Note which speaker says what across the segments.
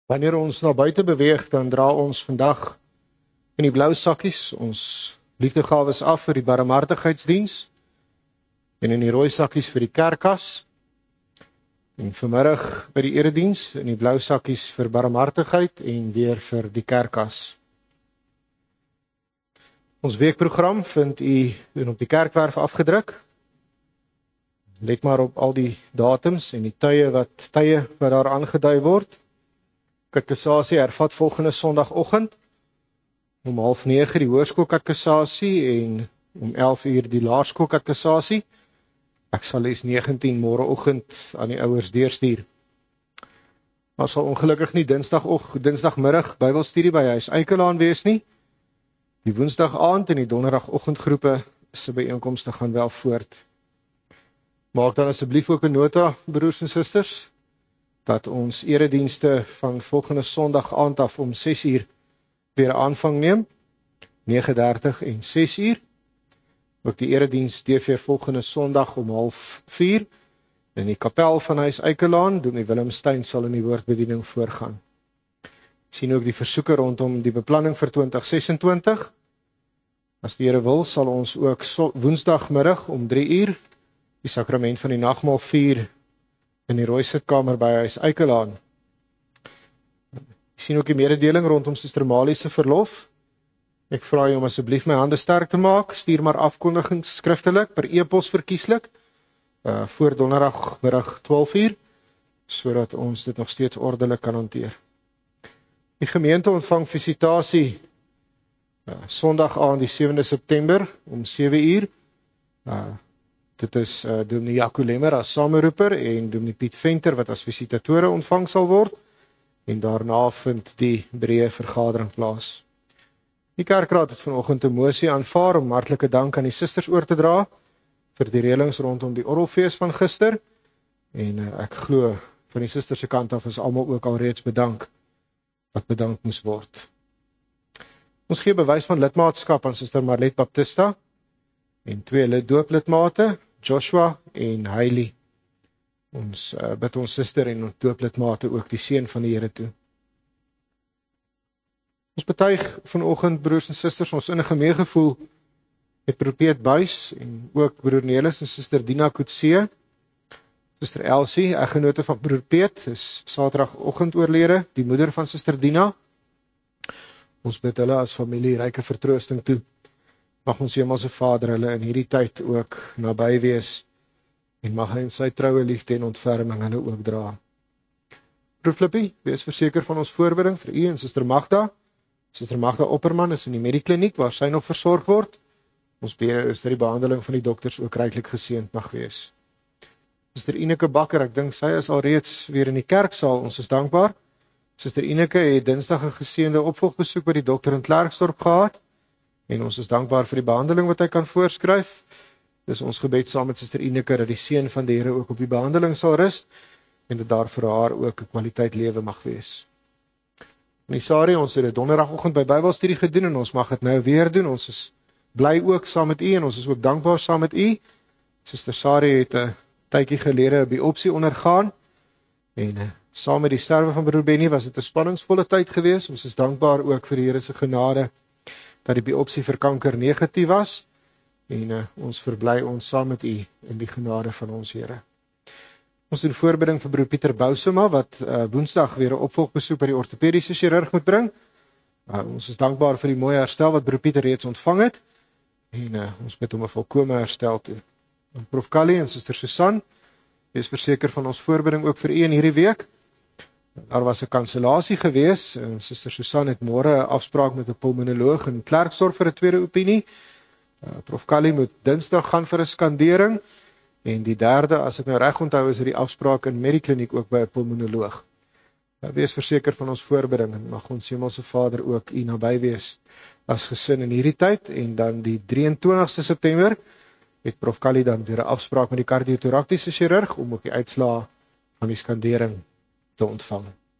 Speaker 1: Wanneer ons na buite beweeg, dan dra ons vandag in die blou sakkies ons liefdegawes af vir die barmhartigheidsdiens en in die rooi sakkies vir die kerkkas. En vanmiddag by die erediens in die blou sakkies vir barmhartigheid en weer vir die kerkkas. Ons weekprogram vind u op die kerkwerf afgedruk. Let maar op al die datums en die tye wat daar aangedui word. Katekisasie hervat volgende Sondagoggend om 8:30 die hoërskoolkatekisasie en om 11:00 die laerskoolkatekisasie. Ek sal les 19 môreoggend aan die ouers deurstuur. Maar sal ongelukkig nie dinsdagmiddag Bybelstudie by Huis Eikelaan wees nie. Die woensdag aand en die donderdagoggendgroepe se byeenkomste gaan wel voort. Maak dan asseblief ook 'n nota, broers en susters, dat ons eredienste van volgende Sondag aand af om 6:00 weer aanvang neem, 9:30 en 6:00. Ook die erediens TV volgende Sondag om 3:30 in die kapel van Huis Eikelaan. Dominee Willem Steyn sal in die woordbediening voorgaan. Sien ook die versoeke rondom die beplanning vir 2026. As die Here wil, sal ons ook woensdagmiddag om 3:00 die sakrament van die nagmaal vier in die rooi sitkamer by Huis Eikelaan. Sien ook die mededeling rondom Suster Malie se verlof. Ek vra u om asseblief my hande sterk te maak. Stuur maar afkondigings skriftelik per e-pos verkieslik voor donderdagmiddag 12:00, sodat ons dit nog steeds ordelik kan hanteer. Die gemeente ontvang visitasie Sondag aand die 7de September om 7:00. Dit is Dominee Jaco Lemmer as sameroeper en Dominee Piet Venter wat as visitatore ontvang sal word. En daarna vind die breë vergadering plaas. Die kerkraad het vanoggend 'n mosie aanvaar om hartlike dank aan die susters oor te dra vir die reëlings rondom die orrelfees van gister. En ek glo van die susters se kant af is almal ook al reeds bedank wat bedank moes word. Ons gee bewys van lidmaatskap aan Suster Marlet Baptista en 2 dooplidmate, Joshua en Hailey. Ons bid ons suster en ons dooplidmate ook die seën van die Here toe. Ons betuig vanoggend, broers en susters, ons innige meegevoel met broer Piet Buys en ook broer Nelis en suster Dina Kutse. Suster Elsie, eggenote van broer Piet, is Saterdagoggend oorlede, die moeder van suster Dina. Ons bid hulle as familie ryke vertroosting toe. Mag ons Hemelse Vader hulle in hierdie tyd ook naby wees en mag hy in sy troue liefde en ontferming hulle ook dra. Broer Flippie, wees verseker van ons voorbereiding vir u en suster Magda. Suster Magda Opperman is in die Medikliniek waar sy nog versorg word. Ons bid is dat die behandeling van die dokters ook ryklik geseënd mag wees. Suster Ineke Bakker, ek dink sy is al reeds weer in die kerksaal. Ons is dankbaar. Suster Ineke het Dinsdag 'n geseënde opvolgbesoek by die dokter in Klerksdorp gehad. En ons is dankbaar vir die behandeling wat hy kan voorskryf. Dis ons gebed saam met suster Ineke dat die seën van die Here ook op die behandeling sal rus en dat daar vir haar ook 'n kwaliteit lewe mag wees. Sari, ons het 'n donderdagoggend by Bybelstudie gedoen en ons mag dit nou weer doen. Ons is bly ook saam met u en ons is ook dankbaar saam met u. Suster Sari het 'n tydjie gelede 'n biopsie ondergaan en saam met die sterwe van broer Benny was dit 'n spanningsvolle tyd geweest. Ons is dankbaar ook vir die Here se genade dat die biopsie vir kanker negatief was en ons verbly ons saam met u in die genade van ons Here. Ons doen voorbereiding vir broer Pieter Bousema wat Woensdag weer 'n opvolgbesoek by die ortopediese chirurg moet bring. Ons is dankbaar vir die mooi herstel wat broer Pieter reeds ontvang het en ons bid om 'n volkome herstel toe. Prof Callie en suster Susan, wees verseker van ons voorbereiding ook vir u in hierdie week. Daar was 'n kansellasie gewees en suster Susan het môre 'n afspraak met 'n pulmonoloog in Klerksdorp vir 'n tweede opinie. Prof Callie moet Dinsdag gaan vir 'n skandering. En die derde, as ek nou reg onthou, is die afspraak in Medikliniek ook by 'n pulmonoloog. Wees verseker van ons voorbereiding en mag ons Hemelse Vader ook u naby wees as gesin in hierdie tyd. En dan die 23ste September het Prof Callie dan weer 'n afspraak met die kardiotoraktiese chirurg om ook die uitslae van die skandering te ontvang.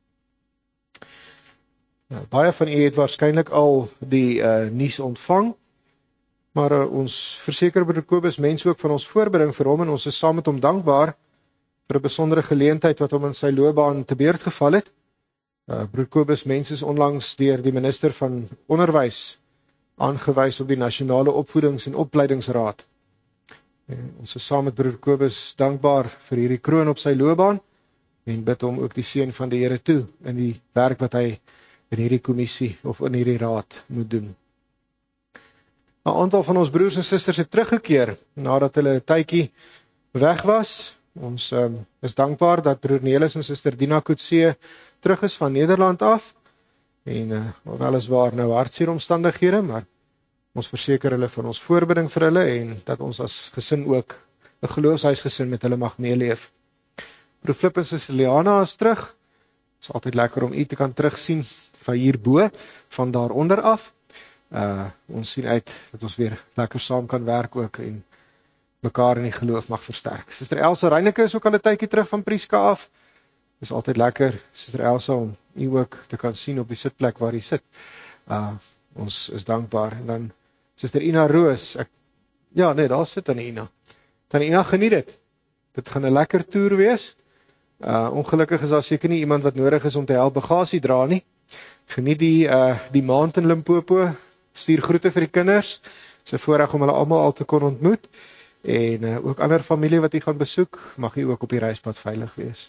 Speaker 1: Baie van u het waarskynlik al die nuus ontvang. Maar ons verseker broer Kobus mense ook van ons voorbereiding vir hom en ons is saam met hom dankbaar vir 'n besondere geleentheid wat hom in sy loopbaan te beurt geval het. Broer Kobus Mens is onlangs deur die minister van Onderwys aangewys op die Nasionale Opvoedings- en Opleidingsraad. Ons is saam met broer Kobus dankbaar vir hierdie kroon op sy loopbaan en bid hom ook die seën van die Here toe in die werk wat hy in hierdie kommissie of in hierdie raad moet doen. 'n Aantal van ons broers en susters het teruggekeer nadat hulle 'n tydjie weg was. Ons is dankbaar dat broer Nelis en suster Dina Kutse terug is van Nederland af en weliswaar nou hartseer omstandighede, maar ons verseker hulle van ons voorbidding vir hulle en dat ons as gesin ook 'n geloofshuisgesin met hulle mag meeleef. Broer Flip en suster Liana is terug. Het is altyd lekker om u te kan terugsien van hierbo, van daaronder af. Ons sien uit dat ons weer lekker saam kan werk ook en mekaar in die geloof mag versterk. Suster Elsa Reineke is ook al 'n tydjie terug van Prieska af. Dis altyd lekker, Suster Elsa, om u ook te kan sien op die sitplek waar u sit. Ons is dankbaar. En dan Suster Ina Roos, daar sit Tannie Ina. Tannie Ina, geniet dit. Dit gaan 'n lekker toer wees. Ongelukkig is daar seker nie iemand wat nodig is om te help bagasie dra nie. Geniet die maand in Limpopo. Stuur groete vir die kinders. Dis 'n voorreg om hulle almal al te kon ontmoet. En ook ander familie wat u gaan besoek, mag u ook op die reispad veilig wees.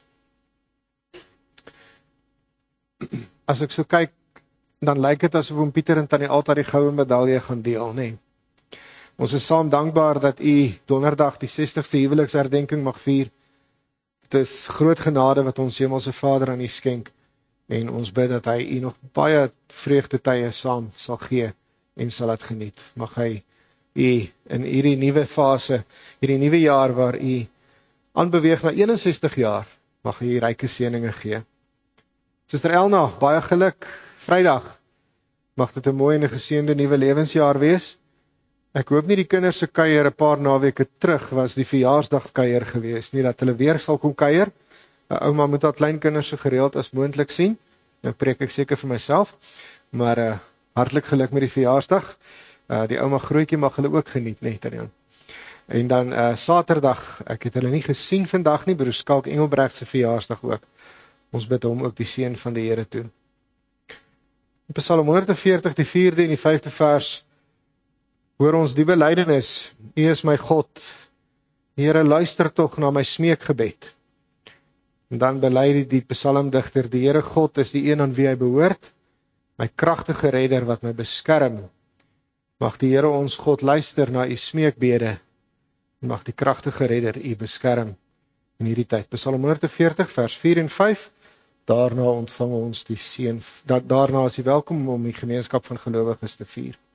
Speaker 1: As ek so kyk, dan lyk dit asof oom Pieter en Tannie Alta die goue medalje gaan deel, nee. Ons is saam dankbaar dat u donderdag die 60ste huweliksherdenking mag vier. Dit is groot genade wat ons Hemelse Vader aan u skenk en ons bid dat hy u nog baie vreugdetye saam sal gee en sal laat geniet. Mag hy u in hierdie nuwe fase, hierdie nuwe jaar waar u aanbeweeg na 61 jaar, mag hy ryke seëninge gee. Suster Elna, baie geluk, Vrydag. Mag dit 'n mooi en 'n geseënde nuwe lewensjaar wees. Ek hoop nie die kinders se kuier 'n paar naweke terug was die verjaarsdagkuier gewees nie, dat hulle weer sal kom kuier. Ouma moet haar kleinkinders so gereeld as moontlik sien. Nou preek ek seker vir myself, maar hartlik geluk met die verjaarsdag. Die ouma grootjie mag hulle ook geniet, net Tannie. En dan Saterdag, ek het hulle nie gesien vandag nie, broer Skalk Engelbrecht se verjaarsdag ook. Ons bid hom ook die seën van die Here toe. In Psalm 140, die 4de en die 5de vers, hoor ons die belydenis: U is my God. Here, luister tog na my smeekgebed. En dan bely die psalmdigter: die Here God is die een aan wie hy behoort, my kragtige redder wat my beskerm. Mag die Here ons God luister na u smeekbede en mag die kragtige redder u beskerm in hierdie tyd. Psalm 140 vers 4 en 5. Daarna ontvang ons die seën. Daarna is u welkom om die gemeenskap van gelowiges te vier.